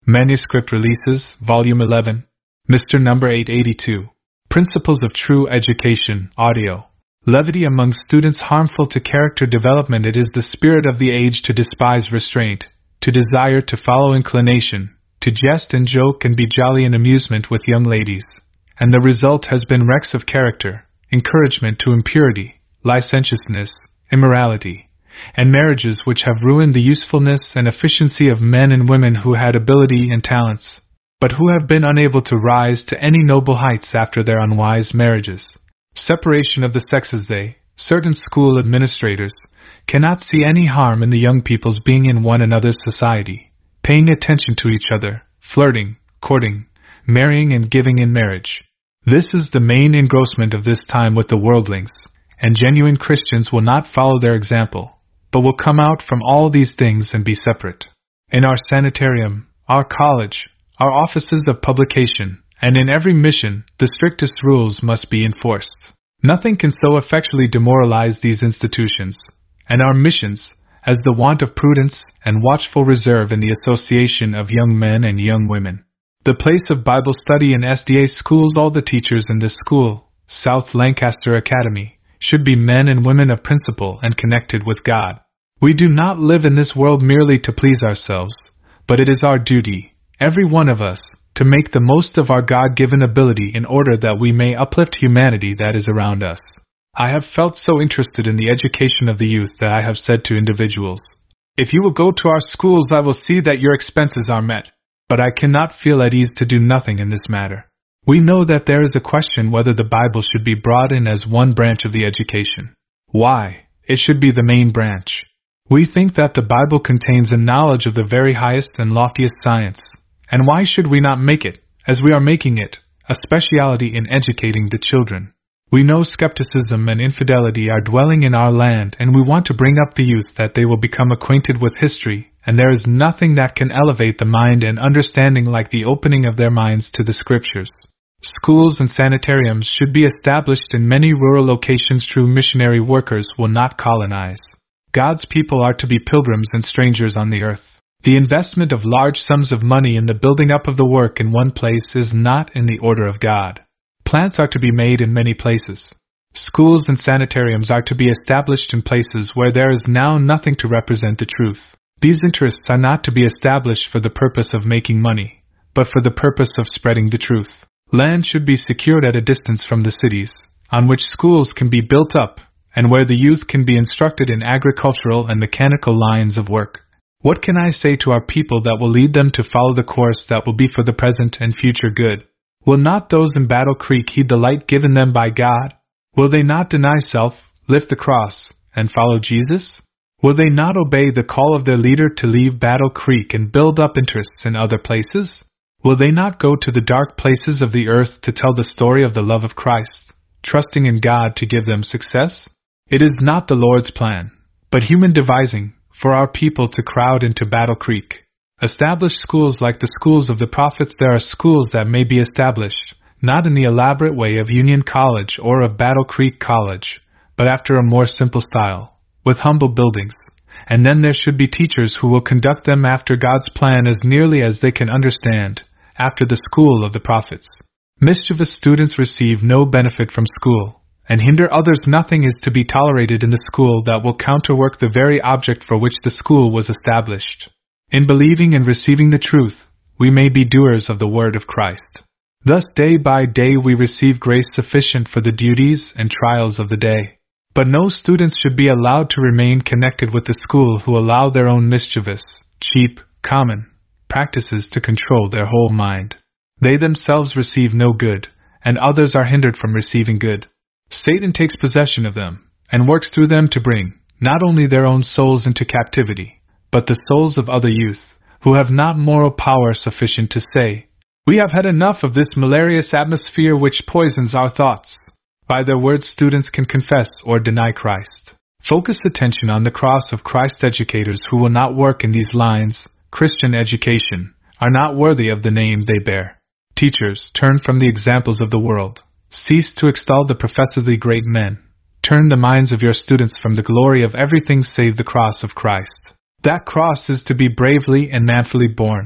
Manuscript Releases, Volume 11. Mr. Number 882. Principles of True Education, Audio. Levity among students harmful to character development. It is the spirit of the age to despise restraint, to desire to follow inclination, to jest and joke and be jolly in amusement with young ladies. And the result has been wrecks of character, encouragement to impurity, licentiousness, immorality, and marriages which have ruined the usefulness and efficiency of men and women who had ability and talents, but who have been unable to rise to any noble heights after their unwise marriages. Separation of the sexes. They, certain school administrators, cannot see any harm in the young people's being in one another's society, paying attention to each other, flirting, courting, marrying and giving in marriage. This is the main engrossment of this time with the worldlings, and genuine Christians will not follow their example, but will come out from all these things and be separate. In our sanitarium, our college, our offices of publication, and in every mission, the strictest rules must be enforced. Nothing can so effectually demoralize these institutions, and our missions, as the want of prudence and watchful reserve in the association of young men and young women. The place of Bible study in SDA schools. All the teachers in this school, South Lancaster Academy, should be men and women of principle and connected with God. We do not live in this world merely to please ourselves, but it is our duty, every one of us, to make the most of our God-given ability in order that we may uplift humanity that is around us. I have felt so interested in the education of the youth that I have said to individuals, "If you will go to our schools, I will see that your expenses are met." But I cannot feel at ease to do nothing in this matter. We know that there is a question whether the Bible should be brought in as one branch of the education. Why? It should be the main branch. We think that the Bible contains a knowledge of the very highest and loftiest science, and why should we not make it, as we are making it, a speciality in educating the children? We know skepticism and infidelity are dwelling in our land, and we want to bring up the youth that they will become acquainted with history, and there is nothing that can elevate the mind and understanding like the opening of their minds to the Scriptures. Schools and sanitariums should be established in many rural locations. True missionary workers will not colonize. God's people are to be pilgrims and strangers on the earth. The investment of large sums of money in the building up of the work in one place is not in the order of God. Plants are to be made in many places. Schools and sanitariums are to be established in places where there is now nothing to represent the truth. These interests are not to be established for the purpose of making money, but for the purpose of spreading the truth. Land should be secured at a distance from the cities, on which schools can be built up, and where the youth can be instructed in agricultural and mechanical lines of work. What can I say to our people that will lead them to follow the course that will be for the present and future good? Will not those in Battle Creek heed the light given them by God? Will they not deny self, lift the cross, and follow Jesus? Will they not obey the call of their leader to leave Battle Creek and build up interests in other places? Will they not go to the dark places of the earth to tell the story of the love of Christ, trusting in God to give them success? It is not the Lord's plan, but human devising, for our people to crowd into Battle Creek. Establish schools like the schools of the prophets. There are schools that may be established, not in the elaborate way of Union College or of Battle Creek College, but after a more simple style, with humble buildings, and then there should be teachers who will conduct them after God's plan as nearly as they can understand, after the school of the prophets. Mischievous students receive no benefit from school, and hinder others. Nothing is to be tolerated in the school that will counterwork the very object for which the school was established. In believing and receiving the truth, we may be doers of the word of Christ. Thus day by day we receive grace sufficient for the duties and trials of the day. But no students should be allowed to remain connected with the school who allow their own mischievous, cheap, common practices to control their whole mind. They themselves receive no good, and others are hindered from receiving good. Satan takes possession of them, and works through them to bring, not only their own souls into captivity, but the souls of other youth, who have not moral power sufficient to say, "We have had enough of this malarious atmosphere which poisons our thoughts." By their words students can confess or deny Christ. Focus attention on the cross of Christ. Educators who will not work in these lines, Christian education, are not worthy of the name they bear. Teachers, turn from the examples of the world. Cease to extol the professedly great men. Turn the minds of your students from the glory of everything save the cross of Christ. That cross is to be bravely and manfully borne.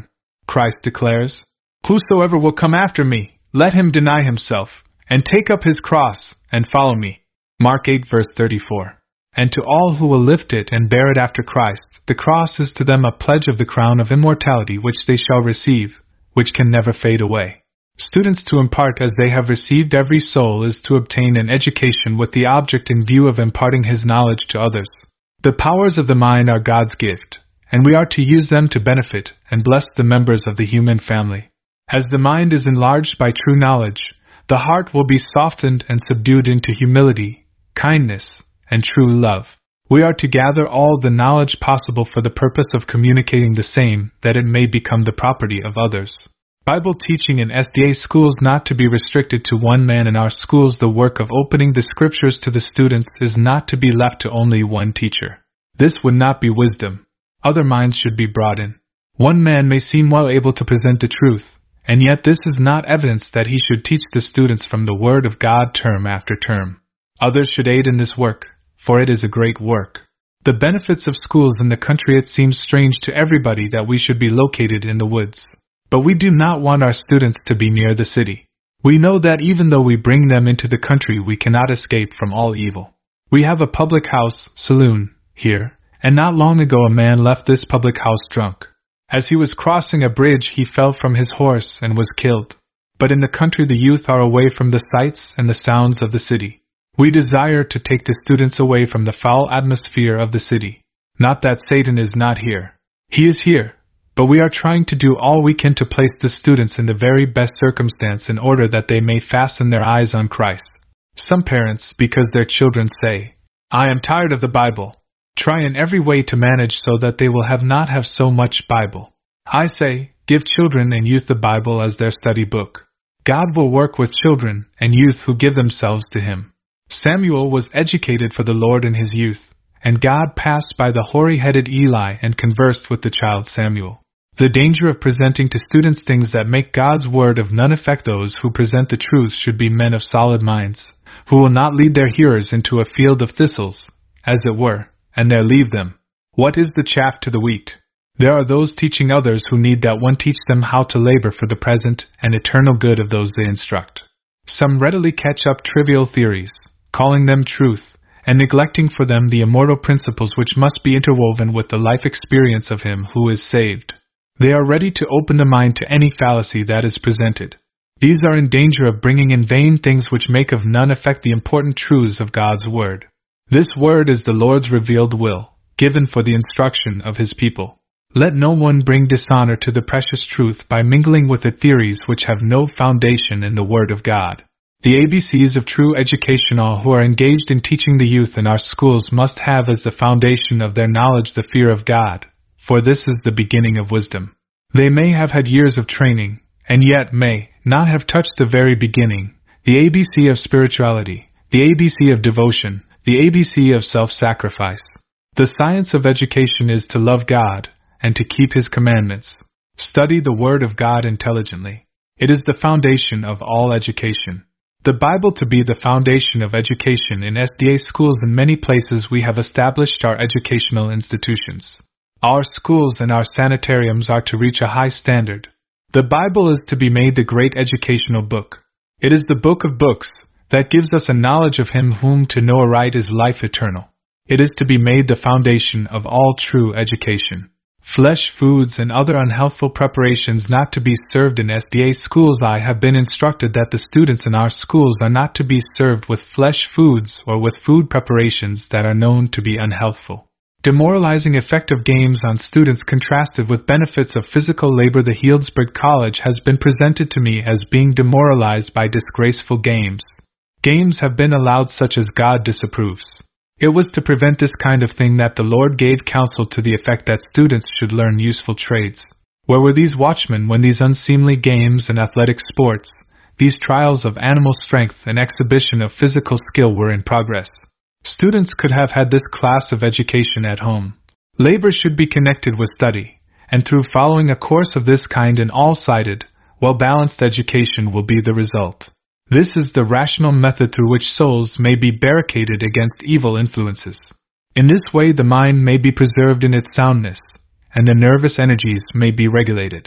Christ declares, "Whosoever will come after me, let him deny himself, and take up his cross, and follow me." Mark 8 verse 34. And to all who will lift it and bear it after Christ, the cross is to them a pledge of the crown of immortality which they shall receive, which can never fade away. Students to impart as they have received every soul is to obtain an education with the object in view of imparting his knowledge to others. The powers of the mind are God's gift, and we are to use them to benefit and bless the members of the human family. As the mind is enlarged by true knowledge, the heart will be softened and subdued into humility, kindness, and true love. We are to gather all the knowledge possible for the purpose of communicating the same, that it may become the property of others. Bible teaching in SDA schools not to be restricted to one man. In our schools, the work of opening the scriptures to the students is not to be left to only one teacher. This would not be wisdom. Other minds should be brought in. One man may seem well able to present the truth, and yet this is not evidence that he should teach the students from the Word of God term after term. Others should aid in this work, for it is a great work. The benefits of schools in the country. It seems strange to everybody that we should be located in the woods. But we do not want our students to be near the city. We know that even though we bring them into the country, we cannot escape from all evil. We have a public house, saloon, here, and not long ago a man left this public house drunk. As he was crossing a bridge, he fell from his horse and was killed. But in the country the youth are away from the sights and the sounds of the city. We desire to take the students away from the foul atmosphere of the city. Not that Satan is not here. He is here. But we are trying to do all we can to place the students in the very best circumstance in order that they may fasten their eyes on Christ. Some parents, because their children say, "I am tired of the Bible," try in every way to manage so that they will not have so much Bible. I say, give children and youth the Bible as their study book. God will work with children and youth who give themselves to Him. Samuel was educated for the Lord in his youth, and God passed by the hoary-headed Eli and conversed with the child Samuel. The danger of presenting to students things that make God's word of none effect. Those who present the truth should be men of solid minds, who will not lead their hearers into a field of thistles, as it were, and there leave them. What is the chaff to the wheat? There are those teaching others who need that one teach them how to labor for the present and eternal good of those they instruct. Some readily catch up trivial theories, calling them truth, and neglecting for them the immortal principles which must be interwoven with the life experience of him who is saved. They are ready to open the mind to any fallacy that is presented. These are in danger of bringing in vain things which make of none effect the important truths of God's Word. This Word is the Lord's revealed will, given for the instruction of His people. Let no one bring dishonor to the precious truth by mingling with it theories which have no foundation in the Word of God. The ABCs of true education. All who are engaged in teaching the youth in our schools must have as the foundation of their knowledge the fear of God, for this is the beginning of wisdom. They may have had years of training, and yet may not have touched the very beginning, the ABC of spirituality, the ABC of devotion, the ABC of self-sacrifice. The science of education is to love God, and to keep His commandments. Study the Word of God intelligently. It is the foundation of all education. The Bible to be the foundation of education. In SDA schools in many places we have established our educational institutions. Our schools and our sanitariums are to reach a high standard. The Bible is to be made the great educational book. It is the book of books that gives us a knowledge of Him whom to know aright is life eternal. It is to be made the foundation of all true education. Flesh foods and other unhealthful preparations not to be served in SDA schools. I have been instructed that the students in our schools are not to be served with flesh foods or with food preparations that are known to be unhealthful. Demoralizing effect of games on students contrasted with benefits of physical labor. The Healdsburg College has been presented to me as being demoralized by disgraceful games. Games have been allowed such as God disapproves. It was to prevent this kind of thing that the Lord gave counsel to the effect that students should learn useful trades. Where were these watchmen when these unseemly games and athletic sports, these trials of animal strength and exhibition of physical skill were in progress? Students could have had this class of education at home. Labor should be connected with study, and through following a course of this kind an all-sided, well-balanced education will be the result. This is the rational method through which souls may be barricaded against evil influences. In this way the mind may be preserved in its soundness, and the nervous energies may be regulated.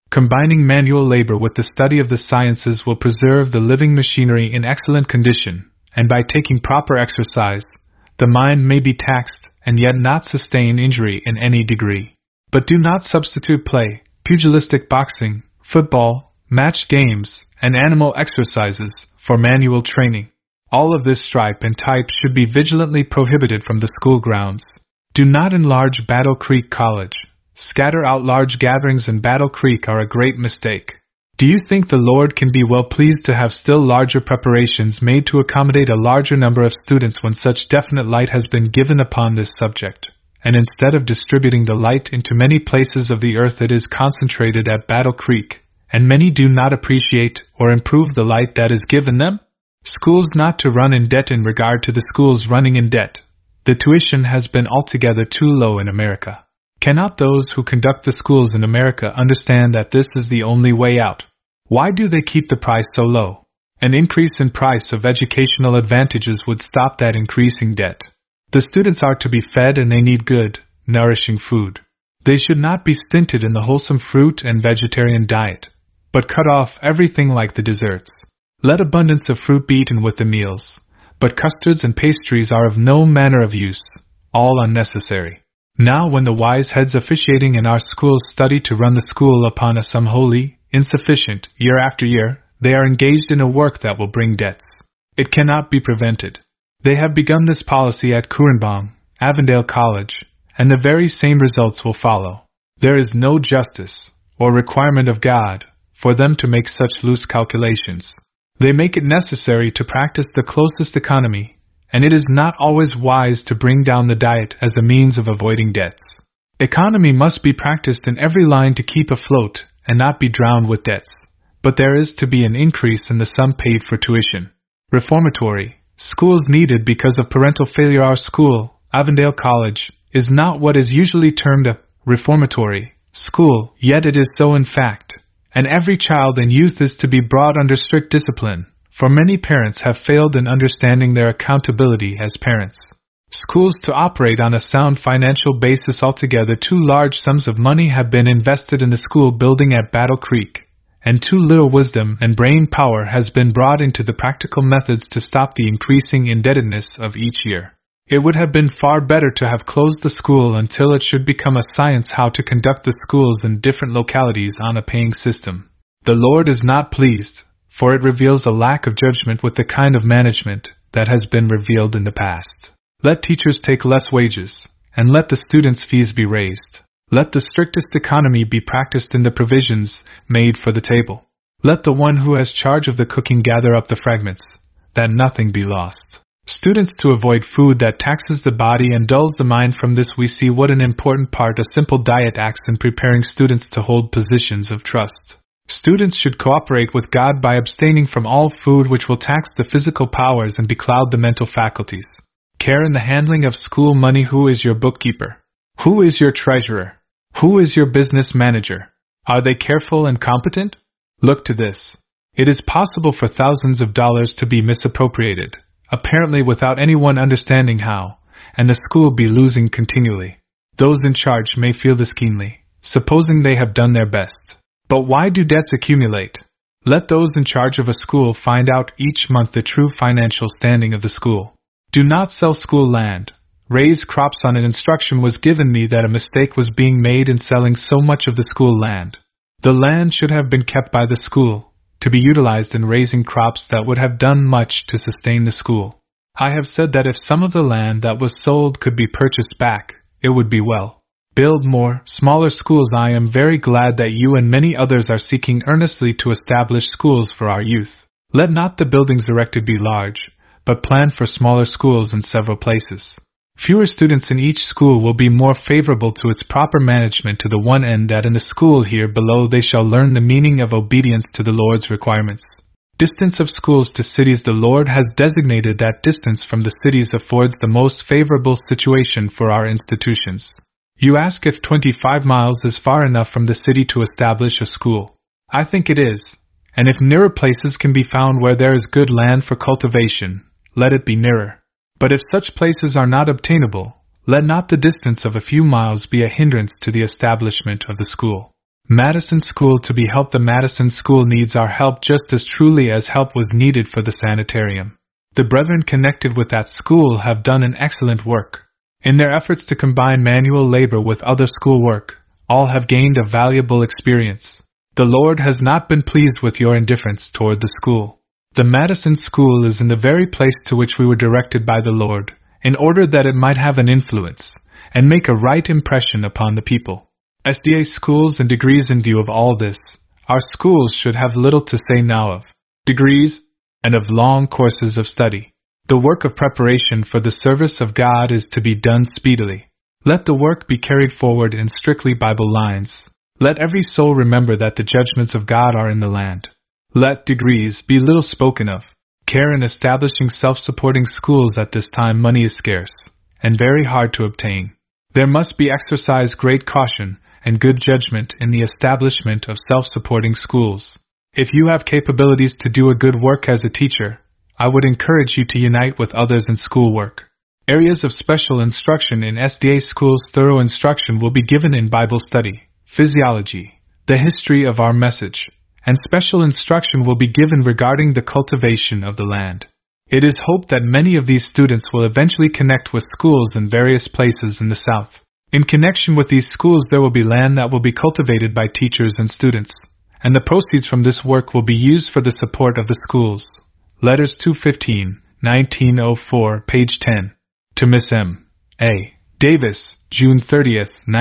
Combining manual labor with the study of the sciences will preserve the living machinery in excellent condition, and by taking proper exercise, the mind may be taxed and yet not sustain injury in any degree. But do not substitute play, pugilistic boxing, football, match games, and animal exercises for manual training. All of this stripe and type should be vigilantly prohibited from the school grounds. Do not enlarge Battle Creek College. Scatter out large gatherings in Battle Creek are a great mistake. Do you think the Lord can be well pleased to have still larger preparations made to accommodate a larger number of students when such definite light has been given upon this subject, and instead of distributing the light into many places of the earth it is concentrated at Battle Creek, and many do not appreciate or improve the light that is given them? Schools not to run in debt. In regard to the schools running in debt, the tuition has been altogether too low in America. Cannot those who conduct the schools in America understand that this is the only way out? Why do they keep the price so low? An increase in price of educational advantages would stop that increasing debt. The students are to be fed and they need good, nourishing food. They should not be stinted in the wholesome fruit and vegetarian diet, but cut off everything like the desserts. Let abundance of fruit be eaten with the meals, but custards and pastries are of no manner of use, all unnecessary. Now when the wise heads officiating in our schools study to run the school upon a sum wholly insufficient, year after year, they are engaged in a work that will bring debts. It cannot be prevented. They have begun this policy at Kurenbaum, Avondale College, and the very same results will follow. There is no justice, or requirement of God, for them to make such loose calculations. They make it necessary to practice the closest economy, and it is not always wise to bring down the diet as a means of avoiding debts. Economy must be practiced in every line to keep afloat and not be drowned with debts, but there is to be an increase in the sum paid for tuition. Reformatory schools needed because of parental failure. Our school, Avondale College, is not what is usually termed a reformatory school, yet it is so in fact, and every child and youth is to be brought under strict discipline, for many parents have failed in understanding their accountability as parents. Schools to operate on a sound financial basis. Altogether too large sums of money have been invested in the school building at Battle Creek, and too little wisdom and brain power has been brought into the practical methods to stop the increasing indebtedness of each year. It would have been far better to have closed the school until it should become a science how to conduct the schools in different localities on a paying system. The Lord is not pleased, for it reveals a lack of judgment with the kind of management that has been revealed in the past. Let teachers take less wages, and let the students' fees be raised. Let the strictest economy be practiced in the provisions made for the table. Let the one who has charge of the cooking gather up the fragments, that nothing be lost. Students to avoid food that taxes the body and dulls the mind. From this we see what an important part a simple diet acts in preparing students to hold positions of trust. Students should cooperate with God by abstaining from all food which will tax the physical powers and becloud the mental faculties. Care in the handling of school money. Who is your bookkeeper? Who is your treasurer? Who is your business manager? Are they careful and competent? Look to this. It is possible for thousands of dollars to be misappropriated, apparently without anyone understanding how, and the school be losing continually. Those in charge may feel this keenly, supposing they have done their best. But why do debts accumulate? Let those in charge of a school find out each month the true financial standing of the school. Do not sell school land. Raise crops on it. Instruction was given me that a mistake was being made in selling so much of the school land. The land should have been kept by the school, to be utilized in raising crops that would have done much to sustain the school. I have said that if some of the land that was sold could be purchased back, it would be well. Build more, smaller schools. I am very glad that you and many others are seeking earnestly to establish schools for our youth. Let not the buildings erected be large, but plan for smaller schools in several places. Fewer students in each school will be more favorable to its proper management, to the one end that in the school here below they shall learn the meaning of obedience to the Lord's requirements. Distance of schools to cities. The Lord has designated that distance from the cities affords the most favorable situation for our institutions. You ask if 25 miles is far enough from the city to establish a school. I think it is, and if nearer places can be found where there is good land for cultivation, let it be nearer. But if such places are not obtainable, let not the distance of a few miles be a hindrance to the establishment of the school. Madison School to be helped. The Madison School needs our help just as truly as help was needed for the sanitarium. The brethren connected with that school have done an excellent work. In their efforts to combine manual labor with other school work, all have gained a valuable experience. The Lord has not been pleased with your indifference toward the school. The Madison School is in the very place to which we were directed by the Lord, in order that it might have an influence, and make a right impression upon the people. SDA schools and degrees. In view of all this, our schools should have little to say now of degrees and of long courses of study. The work of preparation for the service of God is to be done speedily. Let the work be carried forward in strictly Bible lines. Let every soul remember that the judgments of God are in the land. Let degrees be little spoken of. Care in establishing self-supporting schools. At this time money is scarce, and very hard to obtain. There must be exercised great caution and good judgment in the establishment of self-supporting schools. If you have capabilities to do a good work as a teacher, I would encourage you to unite with others in schoolwork. Areas of special instruction in SDA schools. Thorough instruction will be given in Bible study, physiology, the history of our message, and special instruction will be given regarding the cultivation of the land. It is hoped that many of these students will eventually connect with schools in various places in the South. In connection with these schools there will be land that will be cultivated by teachers and students, and the proceeds from this work will be used for the support of the schools. Letters 215, 1904, page 10. To Miss M. A. Davis, June 30,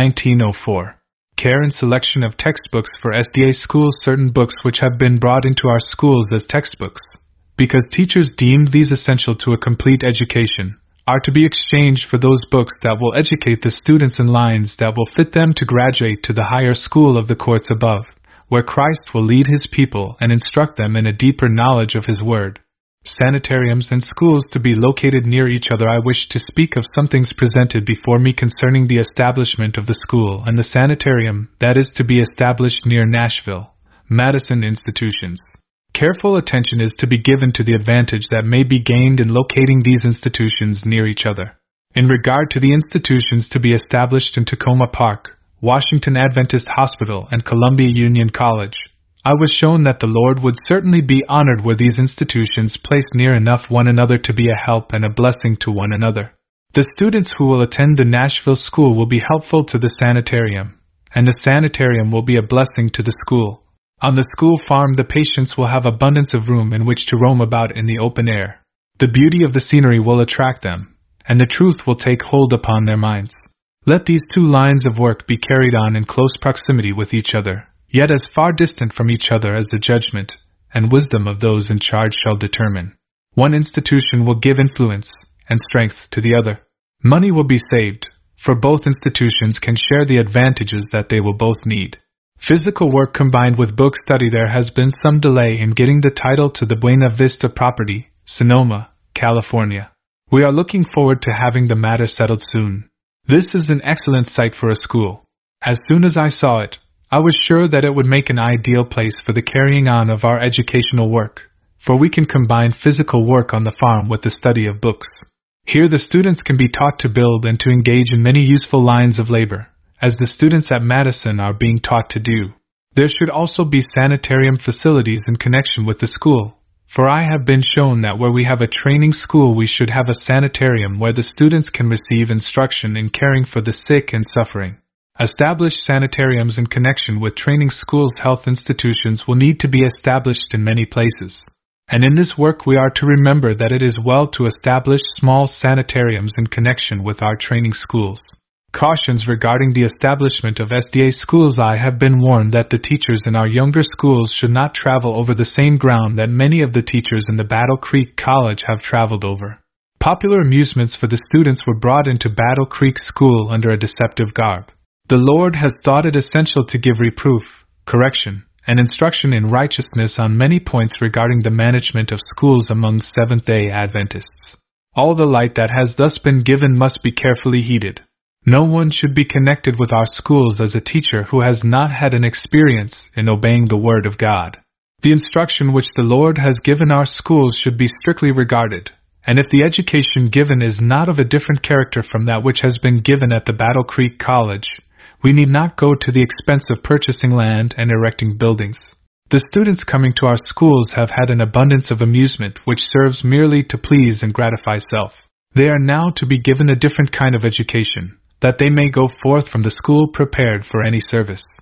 1904. Care and selection of textbooks for SDA schools. Certain books which have been brought into our schools as textbooks, because teachers deemed these essential to a complete education, are to be exchanged for those books that will educate the students in lines that will fit them to graduate to the higher school of the courts above, where Christ will lead his people and instruct them in a deeper knowledge of his word. Sanitariums and schools to be located near each other. I wish to speak of some things presented before me concerning the establishment of the school and the sanitarium that is to be established near Nashville, Madison institutions. Careful attention is to be given to the advantage that may be gained in locating these institutions near each other. In regard to the institutions to be established in Tacoma Park, Washington Adventist Hospital, and Columbia Union College, I was shown that the Lord would certainly be honored were these institutions placed near enough one another to be a help and a blessing to one another. The students who will attend the Nashville school will be helpful to the sanitarium, and the sanitarium will be a blessing to the school. On the school farm the patients will have abundance of room in which to roam about in the open air. The beauty of the scenery will attract them, and the truth will take hold upon their minds. Let these two lines of work be carried on in close proximity with each other, yet as far distant from each other as the judgment and wisdom of those in charge shall determine. One institution will give influence and strength to the other. Money will be saved, for both institutions can share the advantages that they will both need. Physical work combined with book study. There has been some delay in getting the title to the Buena Vista property, Sonoma, California. We are looking forward to having the matter settled soon. This is an excellent site for a school. As soon as I saw it, I was sure that it would make an ideal place for the carrying on of our educational work, for we can combine physical work on the farm with the study of books. Here the students can be taught to build and to engage in many useful lines of labor, as the students at Madison are being taught to do. There should also be sanitarium facilities in connection with the school, for I have been shown that where we have a training school we should have a sanitarium where the students can receive instruction in caring for the sick and suffering. Established sanitariums in connection with training schools. Health institutions will need to be established in many places. And in this work we are to remember that it is well to establish small sanitariums in connection with our training schools. Cautions regarding the establishment of SDA schools. I have been warned that the teachers in our younger schools should not travel over the same ground that many of the teachers in the Battle Creek College have traveled over. Popular amusements for the students were brought into Battle Creek School under a deceptive garb. The Lord has thought it essential to give reproof, correction, and instruction in righteousness on many points regarding the management of schools among Seventh-day Adventists. All the light that has thus been given must be carefully heeded. No one should be connected with our schools as a teacher who has not had an experience in obeying the Word of God. The instruction which the Lord has given our schools should be strictly regarded, and if the education given is not of a different character from that which has been given at the Battle Creek College, We need not go to the expense of purchasing land and erecting buildings. The students coming to our schools have had an abundance of amusement which serves merely to please and gratify self. They are now to be given a different kind of education, that they may go forth from the school prepared for any service.